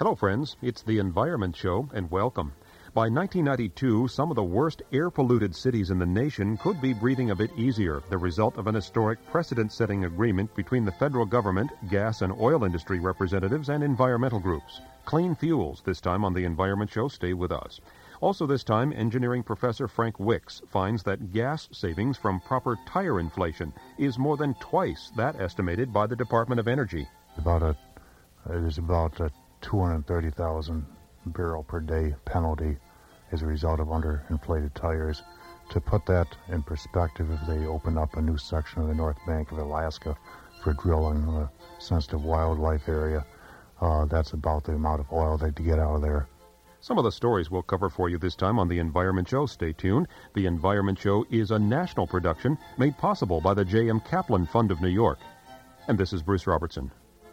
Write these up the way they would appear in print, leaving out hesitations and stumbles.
Hello, friends. It's the Environment Show, and welcome. By 1992, some of the worst air-polluted cities in the nation could be breathing a bit easier, the result of an historic precedent-setting agreement between the federal government, gas and oil industry representatives, and environmental groups. Clean fuels, this time on the Environment Show. Stay with us. Also this time, engineering professor Frank Wicks finds that gas savings from proper tire inflation is more than twice that estimated by the Department of Energy. It is about a 230,000 barrel per day penalty as a result of underinflated tires. To put that in perspective, if they open up a new section of the North Bank of Alaska for drilling a sensitive wildlife area, that's about the amount of oil they'd get out of there. Some of the stories we'll cover for you this time on The Environment Show. Stay tuned. The Environment Show is a national production made possible by the J.M. Kaplan Fund of New York. And this is Bruce Robertson.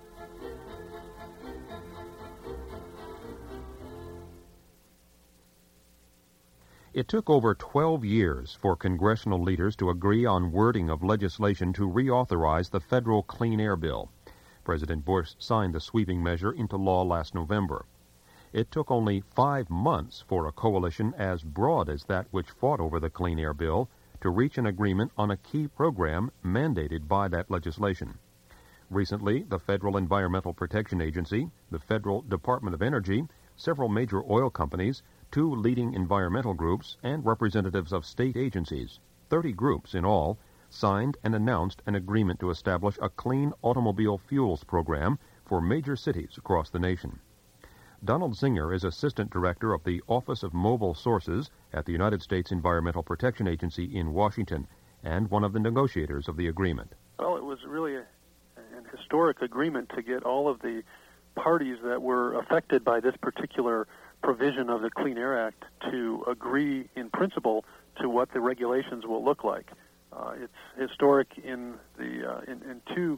It took over 12 years for congressional leaders to agree on wording of legislation to reauthorize the federal Clean Air Bill. President Bush signed the sweeping measure into law last November. It took only 5 months for a coalition as broad as that which fought over the Clean Air Bill to reach an agreement on a key program mandated by that legislation. Recently, the Federal Environmental Protection Agency, the Federal Department of Energy, several major oil companies, 2 leading environmental groups, and representatives of state agencies, 30 groups in all, signed and announced an agreement to establish a clean automobile fuels program for major cities across the nation. Donald Zinger is Assistant Director of the Office of Mobile Sources at the United States Environmental Protection Agency in Washington, and one of the negotiators of the agreement. Well, it was really an historic agreement to get all of the parties that were affected by this particular provision of the Clean Air Act to agree in principle to what the regulations will look like. It's historic in two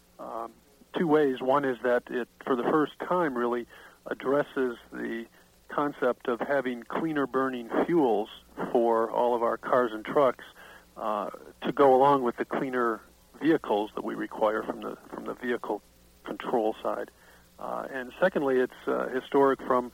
ways. One is that it, for the first time, really addresses the concept of having cleaner burning fuels for all of our cars and trucks to go along with the cleaner vehicles that we require from the vehicle control side. And secondly, it's historic from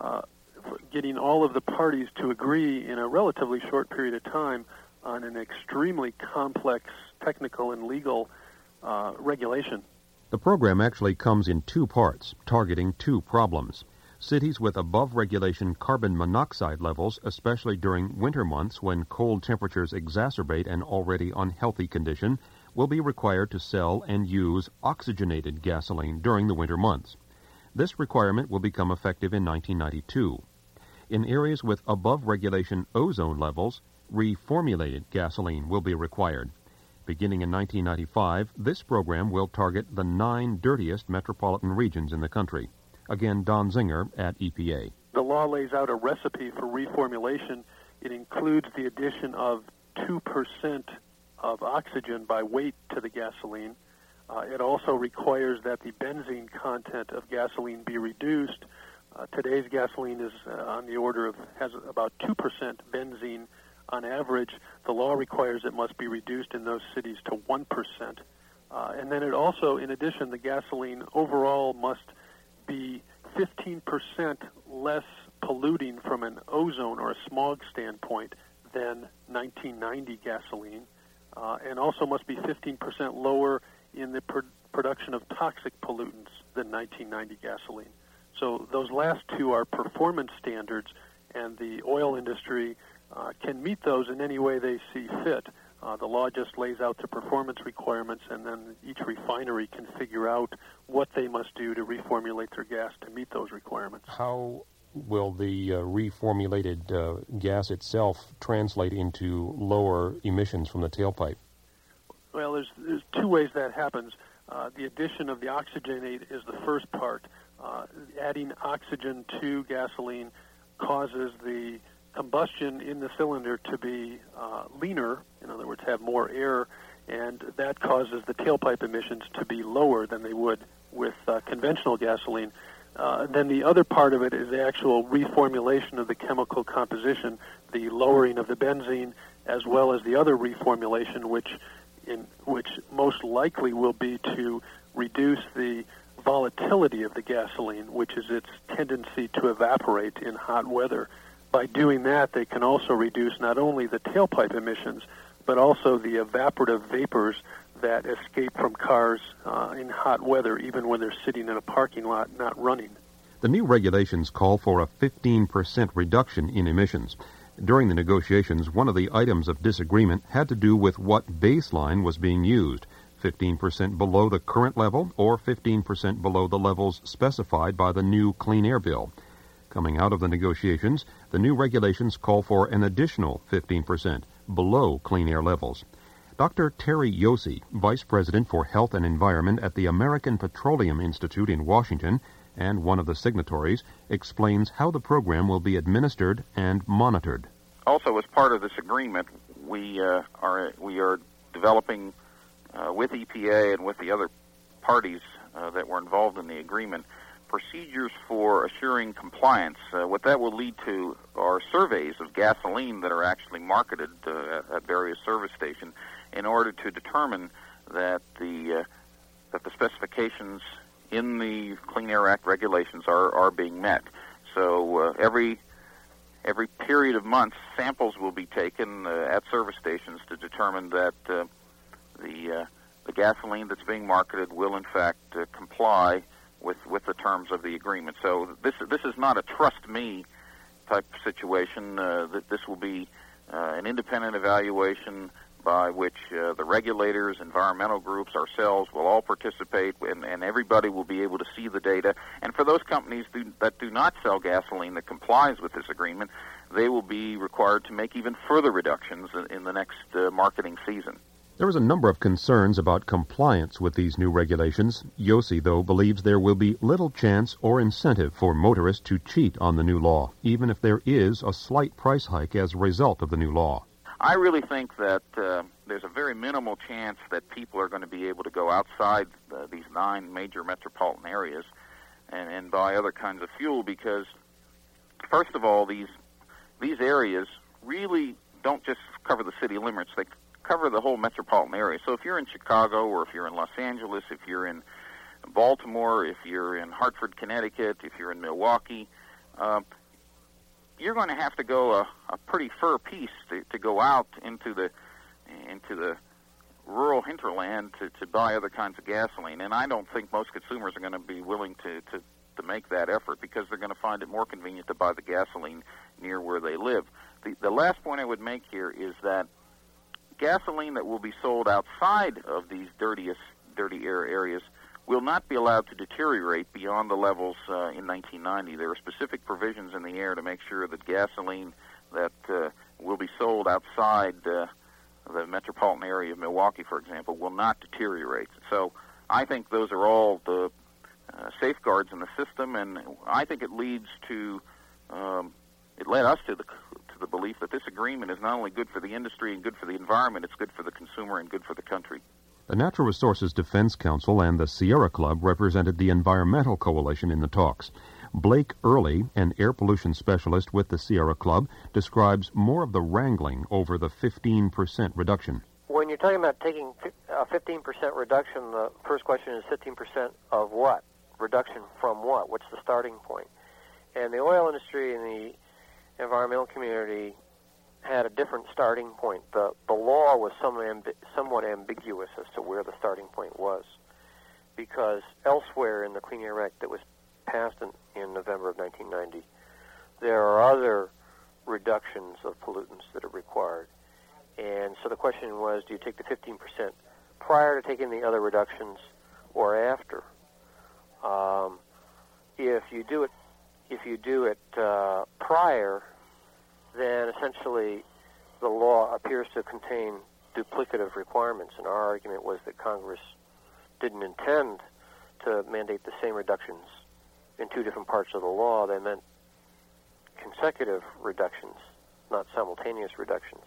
getting all of the parties to agree in a relatively short period of time on an extremely complex technical and legal regulation. The program actually comes in 2 parts, targeting 2 problems. Cities with above-regulation carbon monoxide levels, especially during winter months when cold temperatures exacerbate an already unhealthy condition, will be required to sell and use oxygenated gasoline during the winter months. This requirement will become effective in 1992. In areas with above-regulation ozone levels, reformulated gasoline will be required. Beginning in 1995, this program will target the 9 dirtiest metropolitan regions in the country. Again, Don Zinger at EPA. The law lays out a recipe for reformulation. It includes the addition of 2% of oxygen by weight to the gasoline. It also requires that the benzene content of gasoline be reduced. Today's gasoline is on the order of, has about 2% benzene on average. The law requires it must be reduced in those cities to 1%. And then it also, in addition, the gasoline overall must be 15% less polluting from an ozone or a smog standpoint than 1990 gasoline, and also must be 15% lower in the production of toxic pollutants than 1990 gasoline. So those last 2 are performance standards, and the oil industry can meet those in any way they see fit. The law just lays out the performance requirements, and then each refinery can figure out what they must do to reformulate their gas to meet those requirements. How will the reformulated gas itself translate into lower emissions from the tailpipe? Well, there's 2 ways that happens. The addition of the oxygenate is the first part. Adding oxygen to gasoline causes the combustion in the cylinder to be leaner, in other words, have more air, and that causes the tailpipe emissions to be lower than they would with conventional gasoline. Then the other part of it is the actual reformulation of the chemical composition, the lowering of the benzene, as well as the other reformulation, which most likely will be to reduce the volatility of the gasoline, which is its tendency to evaporate in hot weather. By doing that, they can also reduce not only the tailpipe emissions, but also the evaporative vapors that escape from cars in hot weather, even when they're sitting in a parking lot not running. The new regulations call for a 15% reduction in emissions. During the negotiations, one of the items of disagreement had to do with what baseline was being used, 15% below the current level or 15% below the levels specified by the new Clean Air Bill. Coming out of the negotiations, the new regulations call for an additional 15% below clean air levels. Dr. Terry Yossi, Vice President for Health and Environment at the American Petroleum Institute in Washington, and one of the signatories, explains how the program will be administered and monitored. Also, as part of this agreement, we are developing with EPA and with the other parties that were involved in the agreement procedures for assuring compliance. What that will lead to are surveys of gasoline that are actually marketed at various service stations in order to determine that the specifications in the Clean Air Act regulations are being met. So every period of months, samples will be taken at service stations to determine that the gasoline that's being marketed will in fact comply with the terms of the agreement. So this is not a trust me type situation. That this will be an independent evaluation by which the regulators, environmental groups, ourselves will all participate, and everybody will be able to see the data. And for those companies that do not sell gasoline that complies with this agreement, they will be required to make even further reductions in the next marketing season. There is a number of concerns about compliance with these new regulations. Yossi, though, believes there will be little chance or incentive for motorists to cheat on the new law, even if there is a slight price hike as a result of the new law. I really think that there's a very minimal chance that people are going to be able to go outside these 9 major metropolitan areas and buy other kinds of fuel because, first of all, these areas really don't just cover the city limits. They cover the whole metropolitan area. So if you're in Chicago or if you're in Los Angeles, if you're in Baltimore, if you're in Hartford, Connecticut, if you're in Milwaukee, you're going to have to go a pretty fur piece to go out into the rural hinterland to buy other kinds of gasoline. And I don't think most consumers are going to be willing to make that effort because they're going to find it more convenient to buy the gasoline near where they live. The last point I would make here is that gasoline that will be sold outside of these dirty air areas will not be allowed to deteriorate beyond the levels in 1990. There are specific provisions in the air to make sure that gasoline that will be sold outside the metropolitan area of Milwaukee, for example, will not deteriorate. So I think those are all the safeguards in the system, and I think it leads to it led us to the belief that this agreement is not only good for the industry and good for the environment, it's good for the consumer and good for the country. The Natural Resources Defense Council and the Sierra Club represented the Environmental Coalition in the talks. Blake Early, an air pollution specialist with the Sierra Club, describes more of the wrangling over the 15% reduction. When you're talking about taking a 15% reduction, the first question is 15% of what? Reduction from what? What's the starting point? And the oil industry and the environmental community had a different starting point. The law was somewhat ambiguous as to where the starting point was, because elsewhere in the Clean Air Act that was passed in November of 1990, there are other reductions of pollutants that are required. And so the question was, do you take the 15% prior to taking the other reductions or after? If you do it prior, then essentially the law appears to contain duplicative requirements. And our argument was that Congress didn't intend to mandate the same reductions in 2 different parts of the law. They meant consecutive reductions, not simultaneous reductions.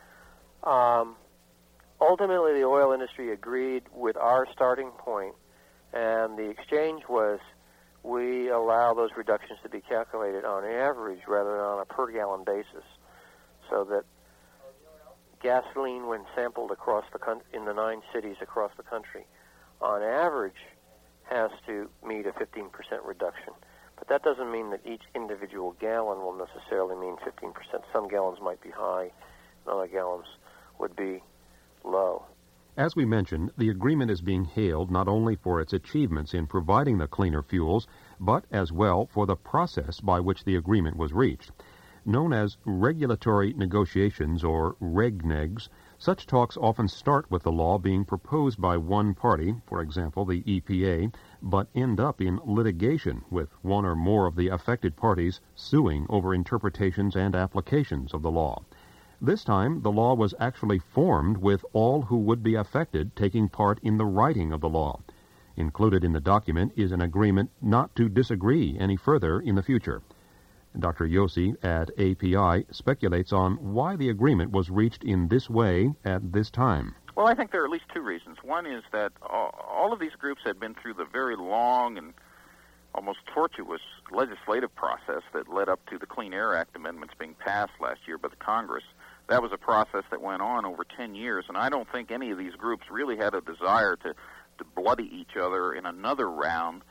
Ultimately, the oil industry agreed with our starting point, and the exchange was we allow those reductions to be calculated on average rather than on a per-gallon basis, so that gasoline, when sampled across in the 9 cities across the country, on average has to meet a 15% reduction. But that doesn't mean that each individual gallon will necessarily mean 15%. Some gallons might be high, and other gallons would be low. As we mentioned, the agreement is being hailed not only for its achievements in providing the cleaner fuels, but as well for the process by which the agreement was reached. Known as regulatory negotiations, or regnegs, such talks often start with the law being proposed by one party, for example the EPA, but end up in litigation with one or more of the affected parties suing over interpretations and applications of the law. This time, the law was actually formed with all who would be affected taking part in the writing of the law. Included in the document is an agreement not to disagree any further in the future. Dr. Yossi at API speculates on why the agreement was reached in this way at this time. Well, I think there are at least two reasons. One is that all of these groups had been through the very long and almost tortuous legislative process that led up to the Clean Air Act amendments being passed last year by the Congress. That was a process that went on over 10 years, and I don't think any of these groups really had a desire to bloody each other in another round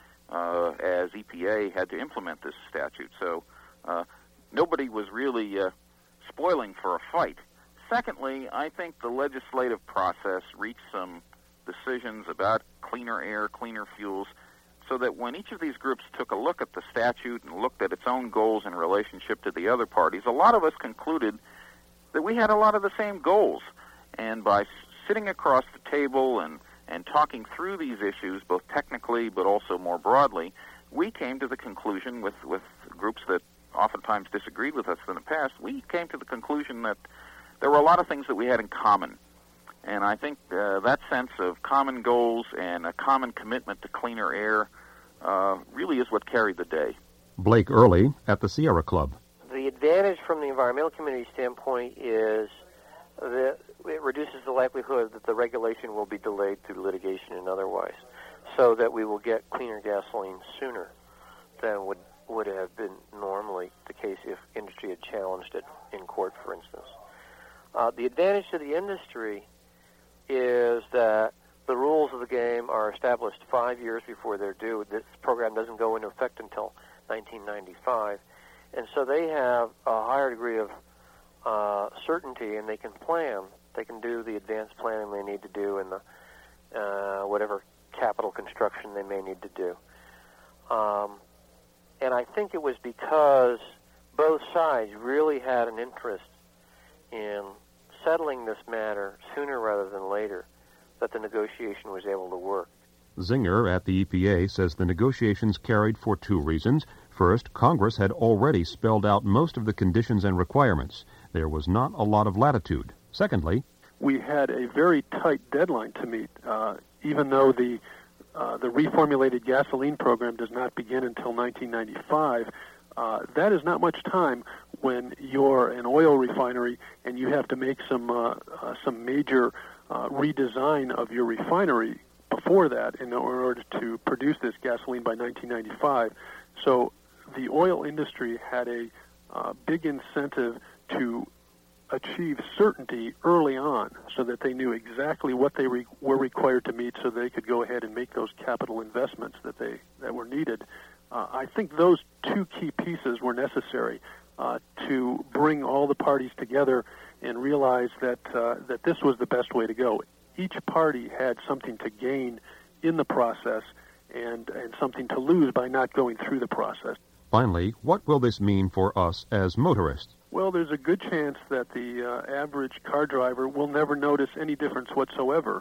as EPA had to implement this statute. So nobody was really spoiling for a fight. Secondly, I think the legislative process reached some decisions about cleaner air, cleaner fuels, so that when each of these groups took a look at the statute and looked at its own goals in relationship to the other parties, a lot of us concluded that we had a lot of the same goals. And by sitting across the table and talking through these issues, both technically but also more broadly, we came to the conclusion with groups that oftentimes disagreed with us in the past, we came to the conclusion that there were a lot of things that we had in common. And I think that sense of common goals and a common commitment to cleaner air really is what carried the day. Blake Early at the Sierra Club. The advantage from the environmental community standpoint is that it reduces the likelihood that the regulation will be delayed through litigation and otherwise, so that we will get cleaner gasoline sooner than would have been normally the case if industry had challenged it in court, for instance. The advantage to the industry is that the rules of the game are established 5 years before they're due. This program doesn't go into effect until 1995. And so they have a higher degree of certainty, and they can plan. They can do the advanced planning they need to do and the whatever capital construction they may need to do. And I think it was because both sides really had an interest in settling this matter sooner rather than later that the negotiation was able to work. Zinger at the EPA says the negotiations carried for two reasons. First, Congress had already spelled out most of the conditions and requirements. There was not a lot of latitude. Secondly, we had a very tight deadline to meet, even though the reformulated gasoline program does not begin until 1995. That is not much time when you're an oil refinery and you have to make some major redesign of your refinery before that in order to produce this gasoline by 1995. So the oil industry had a big incentive to achieve certainty early on so that they knew exactly what they were required to meet so they could go ahead and make those capital investments that were needed. I think those two key pieces were necessary to bring all the parties together and realize that this was the best way to go. Each party had something to gain in the process and something to lose by not going through the process. Finally, what will this mean for us as motorists? Well, there's a good chance that the average car driver will never notice any difference whatsoever.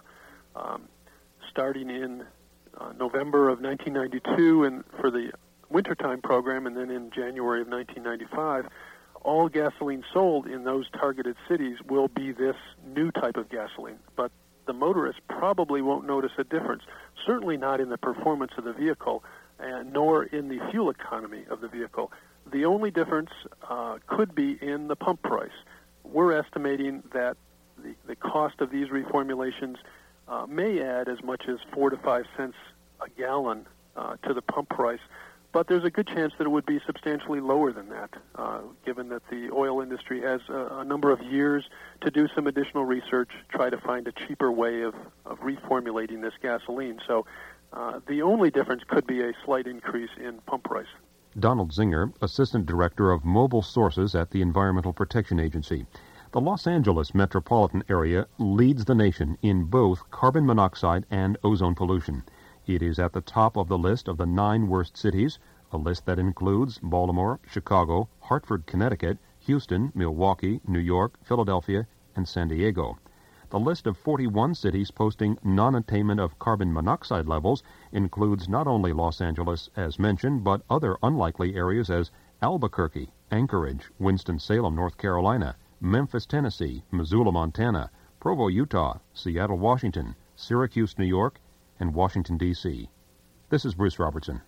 Starting in November of 1992 and for the wintertime program, and then in January of 1995, all gasoline sold in those targeted cities will be this new type of gasoline. But the motorist probably won't notice a difference, certainly not in the performance of the vehicle, nor in the fuel economy of the vehicle. The only difference could be in the pump price. We're estimating that the cost of these reformulations may add as much as 4 to 5 cents a gallon to the pump price, but there's a good chance that it would be substantially lower than that, given that the oil industry has a number of years to do some additional research, try to find a cheaper way of reformulating this gasoline. So The only difference could be a slight increase in pump price. Donald Zinger, Assistant Director of Mobile Sources at the Environmental Protection Agency. The Los Angeles metropolitan area leads the nation in both carbon monoxide and ozone pollution. It is at the top of the list of the 9 worst cities, a list that includes Baltimore, Chicago, Hartford, Connecticut, Houston, Milwaukee, New York, Philadelphia, and San Diego. The list of 41 cities posting non-attainment of carbon monoxide levels includes not only Los Angeles, as mentioned, but other unlikely areas as Albuquerque, Anchorage, Winston-Salem, North Carolina, Memphis, Tennessee, Missoula, Montana, Provo, Utah, Seattle, Washington, Syracuse, New York, and Washington, D.C. This is Bruce Robertson.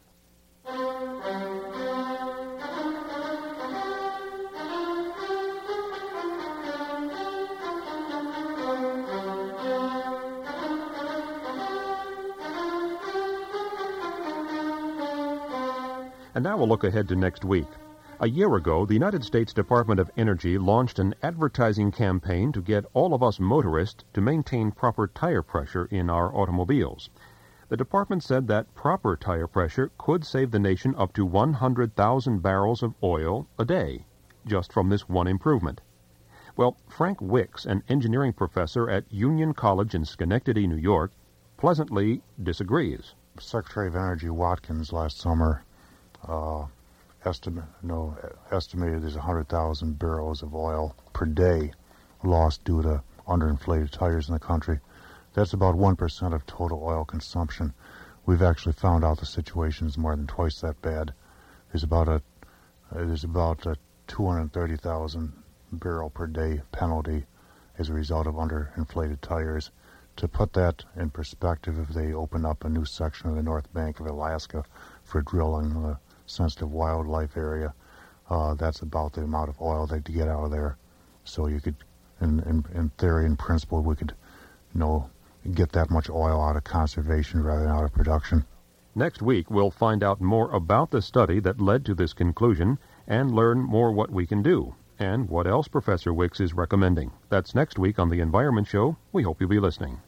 And now we'll look ahead to next week. A year ago, the United States Department of Energy launched an advertising campaign to get all of us motorists to maintain proper tire pressure in our automobiles. The department said that proper tire pressure could save the nation up to 100,000 barrels of oil a day, just from this one improvement. Well, Frank Wicks, an engineering professor at Union College in Schenectady, New York, pleasantly disagrees. Secretary of Energy Watkins last summer estimated there's 100,000 barrels of oil per day lost due to underinflated tires in the country. That's about 1% of total oil consumption. We've actually found out the situation is more than twice that bad. There's about a 230,000 barrel per day penalty as a result of underinflated tires. To put that in perspective, if they open up a new section of the North Bank of Alaska for drilling the sensitive wildlife area, that's about the amount of oil they'd get out of there. So you could, in theory, in principle, we could, get that much oil out of conservation rather than out of production. Next week, we'll find out more about the study that led to this conclusion and learn more what we can do and what else Professor Wicks is recommending. That's next week on The Environment Show. We hope you'll be listening.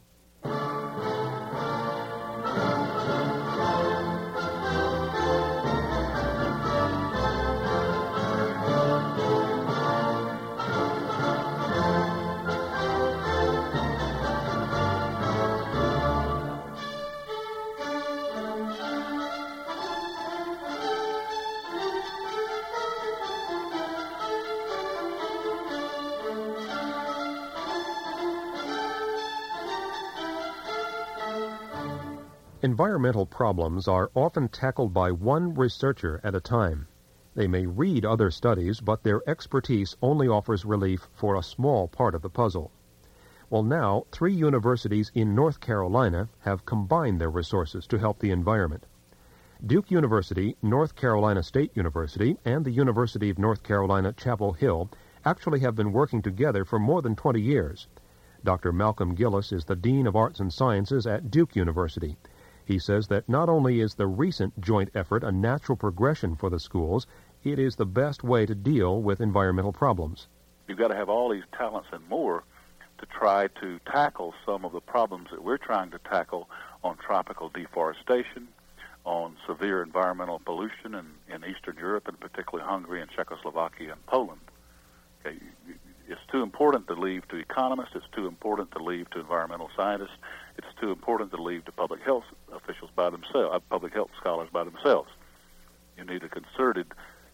Environmental problems are often tackled by one researcher at a time. They may read other studies, but their expertise only offers relief for a small part of the puzzle. Well, now, 3 universities in North Carolina have combined their resources to help the environment. Duke University, North Carolina State University, and the University of North Carolina, Chapel Hill actually have been working together for more than 20 years. Dr. Malcolm Gillis is the Dean of Arts and Sciences at Duke University. He says that not only is the recent joint effort a natural progression for the schools, it is the best way to deal with environmental problems. You've got to have all these talents and more to try to tackle some of the problems that we're trying to tackle on tropical deforestation, on severe environmental pollution in Eastern Europe, and particularly Hungary and Czechoslovakia and Poland. Okay, it's too important to leave to economists. It's too important to leave to environmental scientists. It's too important to leave to public health officials by themselves, public health scholars by themselves. You need a concerted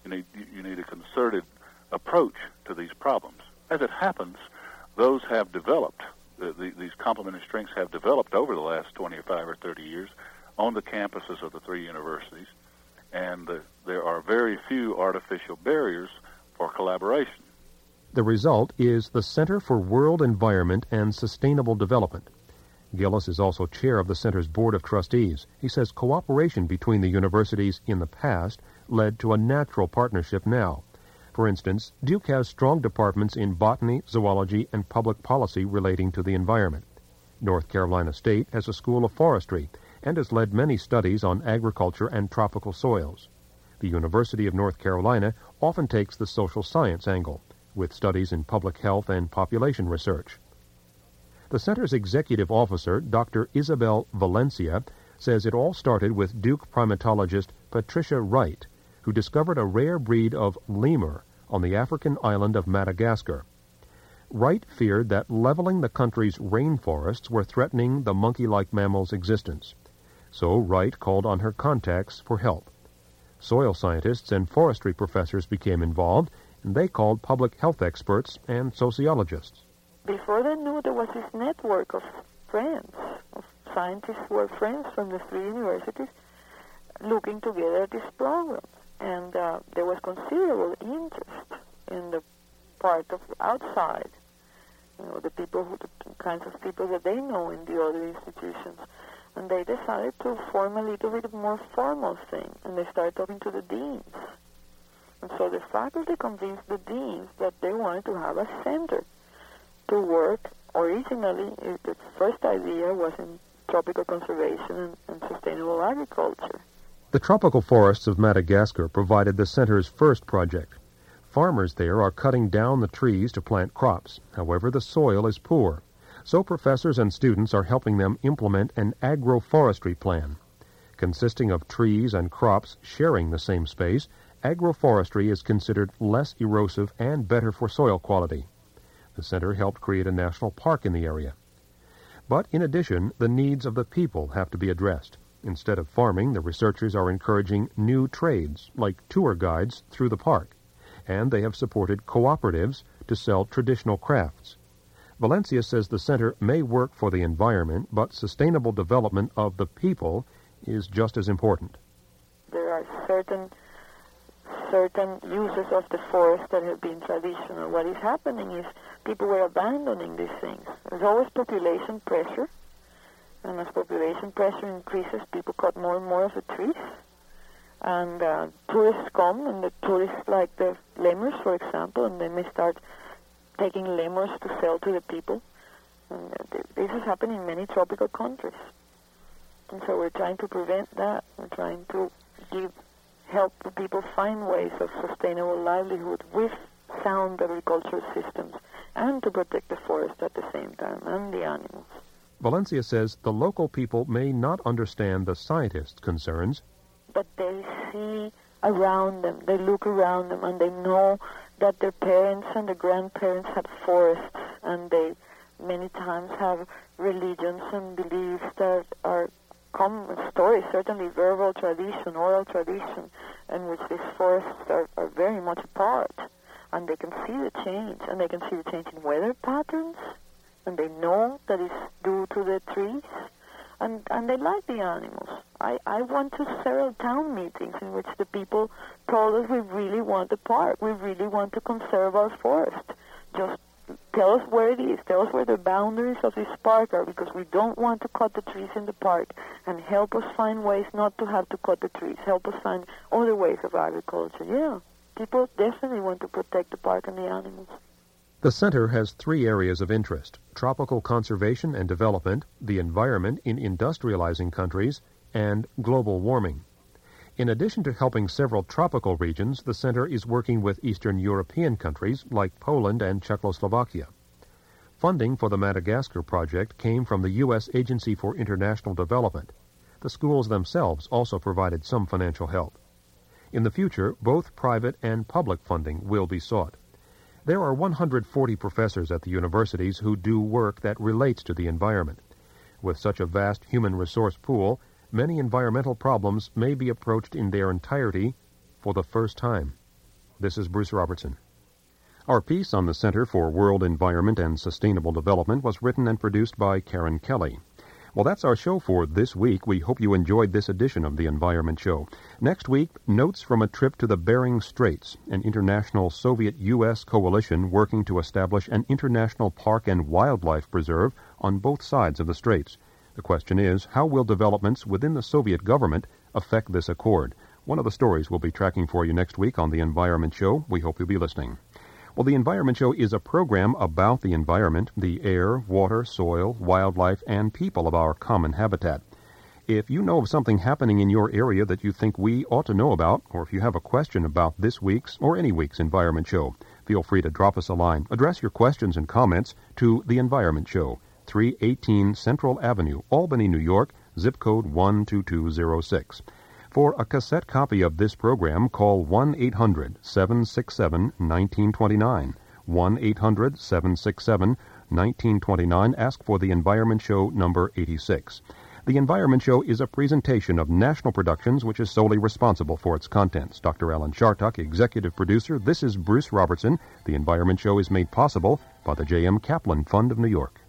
approach to these problems. As it happens, those have developed. These complementary strengths have developed over the last 25 or 30 years on the campuses of the 3 universities, and there are very few artificial barriers for collaboration. The result is the Center for World Environment and Sustainable Development. Gillis is also chair of the center's board of trustees. He says cooperation between the universities in the past led to a natural partnership now. For instance, Duke has strong departments in botany, zoology, and public policy relating to the environment. North Carolina State has a school of forestry and has led many studies on agriculture and tropical soils. The University of North Carolina often takes the social science angle, with studies in public health and population research. The center's executive officer, Dr. Isabel Valencia, says it all started with Duke primatologist Patricia Wright, who discovered a rare breed of lemur on the African island of Madagascar. Wright feared that leveling the country's rainforests were threatening the monkey-like mammal's existence. So Wright called on her contacts for help. Soil scientists and forestry professors became involved, and they called public health experts and sociologists. Before they knew, there was this network of friends, of scientists who were friends from the three universities, looking together at this program. And there was considerable interest in the part of outside, the kinds of people that they know in the other institutions. And they decided to form a little bit more formal thing, and they started talking to the deans. And so the faculty convinced the deans that they wanted to have a center to work. Originally, the first idea was in tropical conservation and sustainable agriculture. The tropical forests of Madagascar provided the center's first project. Farmers there are cutting down the trees to plant crops. However, the soil is poor. So professors and students are helping them implement an agroforestry plan. Consisting of trees and crops sharing the same space, agroforestry is considered less erosive and better for soil quality. The center helped create a national park in the area. But in addition, the needs of the people have to be addressed. Instead of farming, the researchers are encouraging new trades, like tour guides, through the park. And they have supported cooperatives to sell traditional crafts. Valencia says the center may work for the environment, but sustainable development of the people is just as important. There are certain uses of the forest that have been traditional. What is happening is people were abandoning these things. There's always population pressure, and as population pressure increases, people cut more and more of the trees. And tourists come, and the tourists like the lemurs, for example, and they may start taking lemurs to sell to the people. And this is happening in many tropical countries. And so we're trying to prevent that. We're trying to help the people find ways of sustainable livelihood with sound agricultural systems, and to protect the forest at the same time, and the animals. Valencia says the local people may not understand the scientists' concerns, but they see around them, they look around them, and they know that their parents and their grandparents had forests, and they many times have religions and beliefs that are common stories, certainly verbal tradition, oral tradition, in which these forests are very much a part. And they can see the change, and they can see the change in weather patterns, and they know that it's due to the trees, and they like the animals. I went to several town meetings in which the people told us we really want the park, we really want to conserve our forest. Just tell us where it is, tell us where the boundaries of this park are, because we don't want to cut the trees in the park, and help us find ways not to have to cut the trees, help us find other ways of agriculture. Yeah, people definitely want to protect the park and the animals. The center has three areas of interest: tropical conservation and development, the environment in industrializing countries, and global warming. In addition to helping several tropical regions, the center is working with Eastern European countries like Poland and Czechoslovakia. Funding for the Madagascar project came from the U.S. Agency for International Development. The schools themselves also provided some financial help. In the future, both private and public funding will be sought. There are 140 professors at the universities who do work that relates to the environment. With such a vast human resource pool, many environmental problems may be approached in their entirety for the first time. This is Bruce Robertson. Our piece on the Center for World Environment and Sustainable Development was written and produced by Karen Kelly. Well, that's our show for this week. We hope you enjoyed this edition of the Environment Show. Next week, notes from a trip to the Bering Straits, an international Soviet-U.S. coalition working to establish an international park and wildlife preserve on both sides of the straits. The question is, how will developments within the Soviet government affect this accord? One of the stories we'll be tracking for you next week on the Environment Show. We hope you'll be listening. Well, the Environment Show is a program about the environment, the air, water, soil, wildlife, and people of our common habitat. If you know of something happening in your area that you think we ought to know about, or if you have a question about this week's or any week's Environment Show, feel free to drop us a line. Address your questions and comments to The Environment Show, 318 Central Avenue, Albany, New York, zip code 12206. For a cassette copy of this program, call 1-800-767-1929. 1-800-767-1929. Ask for The Environment Show number 86. The Environment Show is a presentation of National Productions, which is solely responsible for its contents. Dr. Alan Chartock, executive producer. This is Bruce Robertson. The Environment Show is made possible by the J.M. Kaplan Fund of New York.